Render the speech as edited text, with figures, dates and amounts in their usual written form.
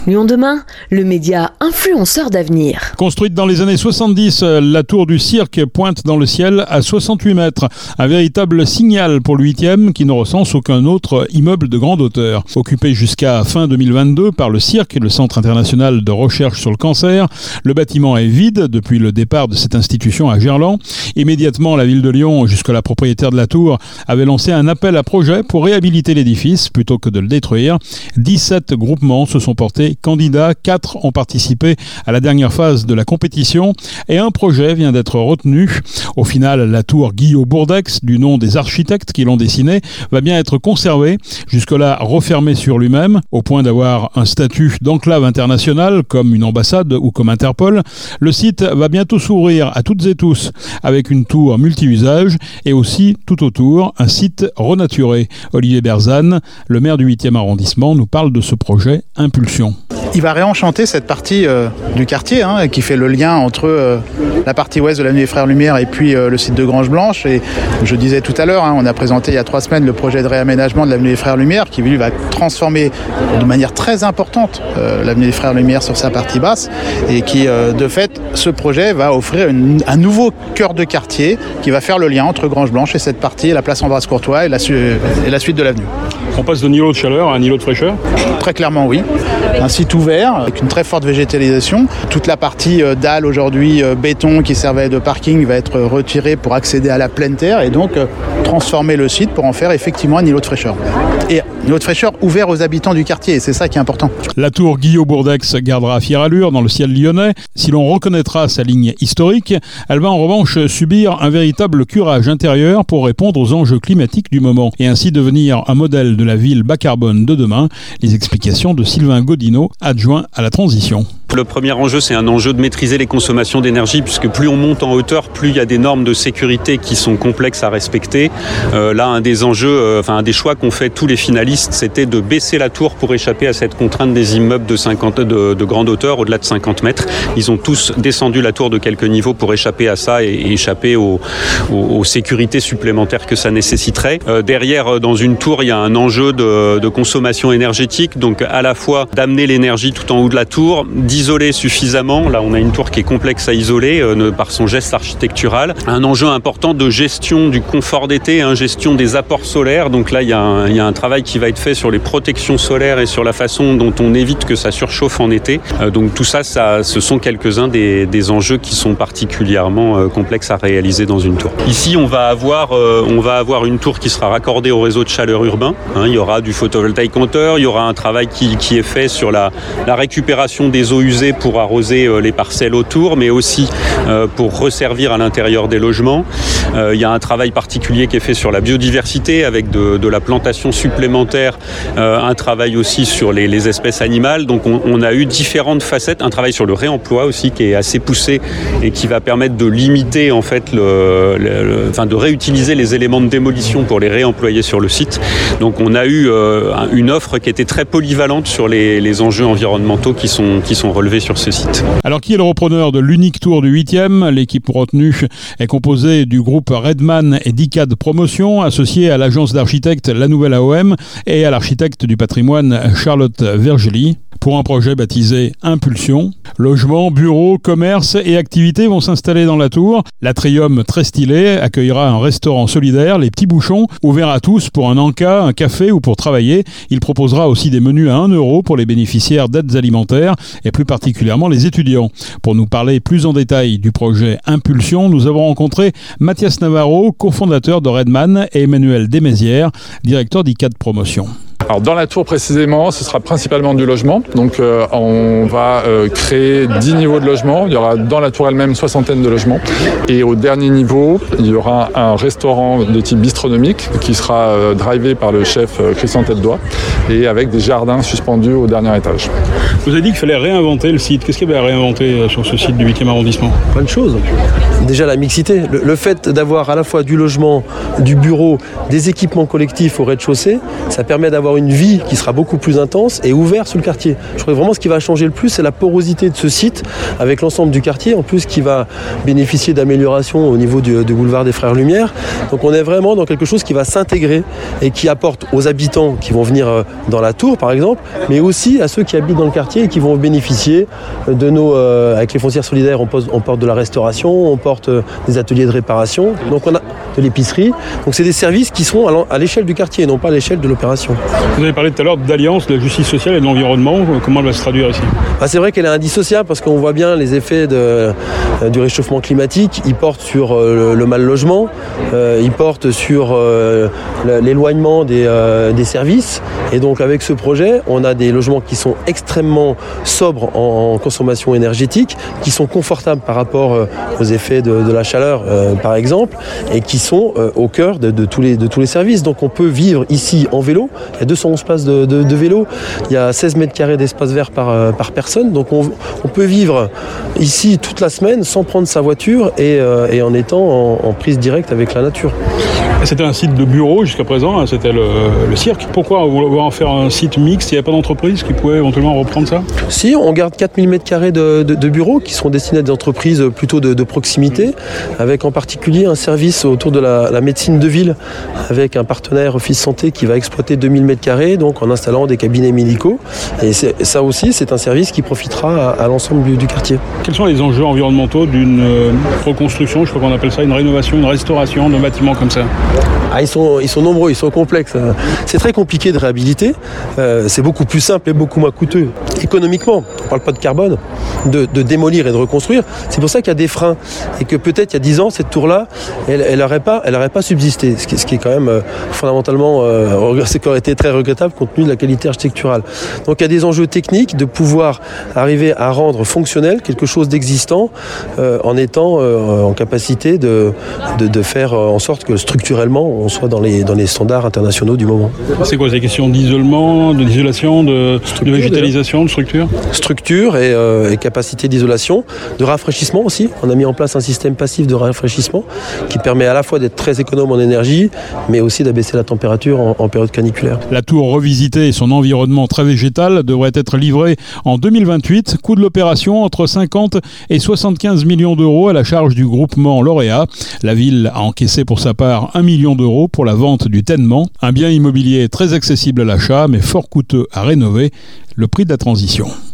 Lyon demain, le média influenceur d'avenir. Construite dans les années 70, la tour du cirque pointe dans le ciel à 68 mètres. Un véritable signal pour le 8e qui ne recense aucun autre immeuble de grande hauteur. Occupé jusqu'à fin 2022 par le cirque, le Centre international de recherche sur le cancer, le bâtiment est vide depuis le départ de cette institution à Gerland. Immédiatement, la ville de Lyon, jusque-là propriétaire de la tour, avait lancé un appel à projet pour réhabiliter l'édifice plutôt que de le détruire. 17 groupements se sont portés candidats, 4 ont participé à la dernière phase de la compétition et un projet vient d'être retenu. Au final, la tour Guillot-Bourdex, du nom des architectes qui l'ont dessinée, va bien être conservée, jusque-là refermée sur lui-même, au point d'avoir un statut d'enclave internationale comme une ambassade ou comme Interpol. Le site va bientôt s'ouvrir à toutes et tous avec une tour multi-usage et aussi tout autour un site renaturé. Olivier Berzane, le maire du 8e arrondissement, nous parle de ce projet Impulsion. Il va réenchanter cette partie du quartier qui fait le lien entre la partie ouest de l'avenue des Frères Lumière et puis le site de Grange Blanche. Et je disais tout à l'heure, on a présenté il y a 3 semaines le projet de réaménagement de l'avenue des Frères Lumière qui lui va transformer de manière très importante l'avenue des Frères Lumière sur sa partie basse et qui de fait ce projet va offrir un nouveau cœur de quartier qui va faire le lien entre Grange Blanche et cette partie, la place Ambroise Courtois et la suite de l'avenue. On passe d'un îlot de chaleur à un îlot de fraîcheur ? Très clairement oui. Un site ouvert avec une très forte végétalisation. Toute la partie dalle aujourd'hui béton qui servait de parking va être retirée pour accéder à la pleine terre et donc transformer le site pour en faire effectivement un îlot de fraîcheur. Et un îlot de fraîcheur ouvert aux habitants du quartier et c'est ça qui est important. La tour Guillot-Bourdex gardera fière allure dans le ciel lyonnais. Si l'on reconnaîtra sa ligne historique, elle va en revanche subir un véritable curage intérieur pour répondre aux enjeux climatiques du moment et ainsi devenir un modèle de la ville bas carbone de demain. Les explications de Sylvain Godinot, adjoint à la transition. Le premier enjeu, c'est un enjeu de maîtriser les consommations d'énergie, puisque plus on monte en hauteur, plus il y a des normes de sécurité qui sont complexes à respecter. Là, un des enjeux, un des choix qu'ont fait tous les finalistes, c'était de baisser la tour pour échapper à cette contrainte des immeubles de grande hauteur, au-delà de 50 mètres. Ils ont tous descendu la tour de quelques niveaux pour échapper à ça et échapper aux sécurités supplémentaires que ça nécessiterait. Derrière, dans une tour, il y a un enjeu de consommation énergétique, donc à la fois d'amener l'énergie tout en haut de la tour, isoler suffisamment. Là, on a une tour qui est complexe à isoler par son geste architectural. Un enjeu important de gestion du confort d'été, gestion des apports solaires. Donc là, il y a un travail qui va être fait sur les protections solaires et sur la façon dont on évite que ça surchauffe en été. Donc tout ça, ce sont quelques-uns des enjeux qui sont particulièrement complexes à réaliser dans une tour. Ici, on va avoir une tour qui sera raccordée au réseau de chaleur urbain. Il y aura du photovoltaïque compteur, il y aura un travail qui est fait sur la récupération des eaux usées pour arroser les parcelles autour, mais aussi pour resservir à l'intérieur des logements. Il y a un travail particulier qui est fait sur la biodiversité avec de la plantation supplémentaire, un travail aussi sur les espèces animales. Donc on a eu différentes facettes, un travail sur le réemploi aussi qui est assez poussé et qui va permettre de limiter en fait de réutiliser les éléments de démolition pour les réemployer sur le site. Donc on a eu une offre qui était très polyvalente sur les enjeux environnementaux qui sont relevés sur ce site. Alors qui est le repreneur de l'unique tour du 8e ? L'équipe retenue est composée du groupe Redman et d'ICAD Promotion, associé à l'agence d'architectes La Nouvelle AOM et à l'architecte du patrimoine Charlotte Vergely. Pour un projet baptisé Impulsion, logements, bureaux, commerces et activités vont s'installer dans la tour. L'Atrium, très stylé, accueillera un restaurant solidaire, Les Petits Bouchons, ouvert à tous pour un encas, un café ou pour travailler. Il proposera aussi des menus à 1 € pour les bénéficiaires d'aides alimentaires et plus particulièrement les étudiants. Pour nous parler plus en détail du projet Impulsion, nous avons rencontré Mathias Navarro, cofondateur de Redman, et Emmanuel Desmézières, directeur d'ICAD Promotion. Alors dans la tour précisément, ce sera principalement du logement. Donc on va créer 10 niveaux de logement. Il y aura dans la tour elle-même 60aine de logements. Et au dernier niveau, il y aura un restaurant de type bistronomique qui sera drivé par le chef Christian Tête-Doigt et avec des jardins suspendus au dernier étage. Vous avez dit qu'il fallait réinventer le site. Qu'est-ce qu'il y avait à réinventer sur ce site du 8e arrondissement ? Plein de choses. déjà la mixité. Le fait d'avoir à la fois du logement, du bureau, des équipements collectifs au rez-de-chaussée, ça permet d'avoir une vie qui sera beaucoup plus intense et ouverte sur le quartier. Je crois que vraiment ce qui va changer le plus, c'est la porosité de ce site avec l'ensemble du quartier, en plus qui va bénéficier d'améliorations au niveau du boulevard des Frères Lumière. Donc on est vraiment dans quelque chose qui va s'intégrer et qui apporte aux habitants qui vont venir dans la tour par exemple, mais aussi à ceux qui habitent dans le quartier et qui vont bénéficier de nos... avec les foncières solidaires, on porte de la restauration, on porte des ateliers de réparation, donc on a de l'épicerie. Donc c'est des services qui sont à l'échelle du quartier et non pas à l'échelle de l'opération. Vous avez parlé tout à l'heure d'alliance de la justice sociale et de l'environnement. Comment elle va se traduire ici ? C'est vrai qu'elle est indissociable parce qu'on voit bien les effets du réchauffement climatique. Ils portent sur le mal logement, ils portent sur l'éloignement des services. Et donc avec ce projet, on a des logements qui sont extrêmement sobres en consommation énergétique, qui sont confortables par rapport aux effets de la chaleur par exemple, et qui sont au cœur de tous les services. Donc on peut vivre ici en vélo. Il y a 211 places de vélo. Il y a 16 mètres carrés d'espace vert par personne. Donc on peut vivre ici toute la semaine sans prendre sa voiture et en étant en prise directe avec la nature. C'était un site de bureau jusqu'à présent, c'était le cirque. Pourquoi vouloir en faire un site mixte ? Il n'y a pas d'entreprise qui pourrait éventuellement reprendre ça ? Si, on garde 4000 m² de bureaux qui seront destinés à des entreprises plutôt de proximité, avec en particulier un service autour de la médecine de ville, avec un partenaire Office Santé qui va exploiter 2000 m², donc en installant des cabinets médicaux. Et ça aussi, c'est un service qui profitera à l'ensemble du quartier. Quels sont les enjeux environnementaux d'une reconstruction, je crois qu'on appelle ça une rénovation, une restauration d'un bâtiment comme ça ? Ils sont nombreux, ils sont complexes. C'est très compliqué de réhabiliter. C'est beaucoup plus simple et beaucoup moins coûteux. Économiquement, on ne parle pas de carbone, de démolir et de reconstruire. C'est pour ça qu'il y a des freins. Et que peut-être il y a 10 ans, cette tour-là, elle n'aurait pas subsisté. Ce qui est quand même fondamentalement, ce qui aurait été très regrettable compte tenu de la qualité architecturale. Donc il y a des enjeux techniques de pouvoir arriver à rendre fonctionnel quelque chose d'existant en étant en capacité de faire en sorte que structurellement, on soit dans les standards internationaux du moment. C'est quoi ces questions d'isolement, d'isolation, de végétalisation, de structure ? Structure et capacité d'isolation, de rafraîchissement aussi. On a mis en place un système passif de rafraîchissement qui permet à la fois d'être très économe en énergie, mais aussi d'abaisser la température en période caniculaire. La tour revisitée et son environnement très végétal devrait être livré en 2028. Coût de l'opération entre 50 et 75 millions d'euros à la charge du groupement lauréat. La ville a encaissé pour sa part 1 million d'euros pour la vente du Ténement. Un bien immobilier très accessible à l'achat, mais fort coûteux à rénover. Le prix de la transition.